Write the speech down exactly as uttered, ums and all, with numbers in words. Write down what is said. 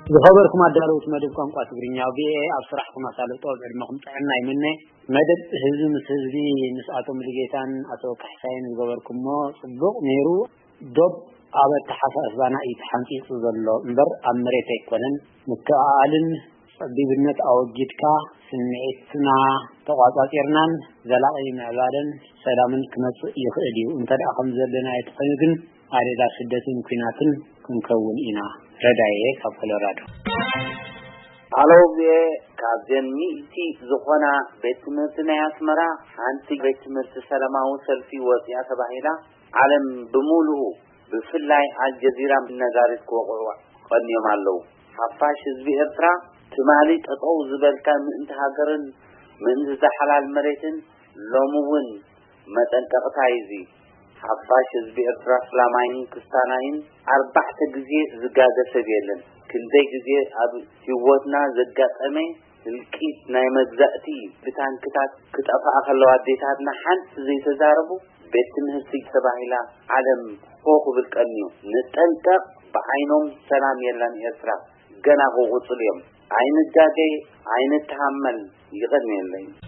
ዝኸበርኩም ኣዳለውት መደብ ቋንቋ ትግርኛ ቢኤ ኣብ ስራሕኩም ኣሳልጦ ዕድመኩም ጥዕና ይምነ መደብ ህዝቢ ምስ ህዝቢ ንስኣቶም ልጌታን ኣቶ ካሕሳይን ዝገበርኩሞ ጽቡቕ ነይሩ ዶብ ኣብ ተሓሳስባና ይተሓንፂጽ ዘሎ እምበር ኣብ መሬት ኣይኮነን ምትኣልን ጸቢብነት ኣወጊድካ ስምዒትና ተቋጻጺርናን ዘላቒ ምዕባለን ሰላምን ክመጽእ ይኽእል እዩ እንተደኣ ከም ዘለና ይትኾን ግን ኣደዳ ስደትን ኩናትን ክንከውን ኢና ረዳዬ ካብ ኮሎራዶ አሎ ቢኤ ካብዘን ሚእቲ ዝኾና ቤት ትምህርቲ ናይ ኣስመራ ሓንቲ ቤት ትምህርቲ ሰላማዊ ሰልፊ ወፅያ ተባሂላ ዓለም ብሙሉኡ ብፍላይ አልጀዚራ ነጋሪት ክወቅዑ ቀንዮም ኣለው ሓፋሽ ህዝቢ ኤርትራ ትማሊ ጠጠው ዝበልካ ምእንቲ ሃገርን ምእንቲ ዘሓላል መሬትን ሎሙውን መጠንቀቕታ ይዚ ሓፋሽ ህዝቢ ኤርትራ ሰላማይን ክስታናይን ኣርባዕተ ግዜ ዝጋገሰ የለን ክንደይ ግዜ ኣብ ህይወትና ዘጋጠመ ልቂት ናይ መግዛእቲ ብታንክታት ክጠፋ ከለዋ ኣዴታትና ሓንቲ ዘይተዛረቡ ቤት ትምህርቲ ተባሂላ ዓለም ሆኽ ብልቀንዩ ንጠንቀቕ ብዓይኖም ሰላም የለን ኤርትራ ገና ቁጽል እዮም አይንጋገ አይንተሐመል ይገድም የለኝ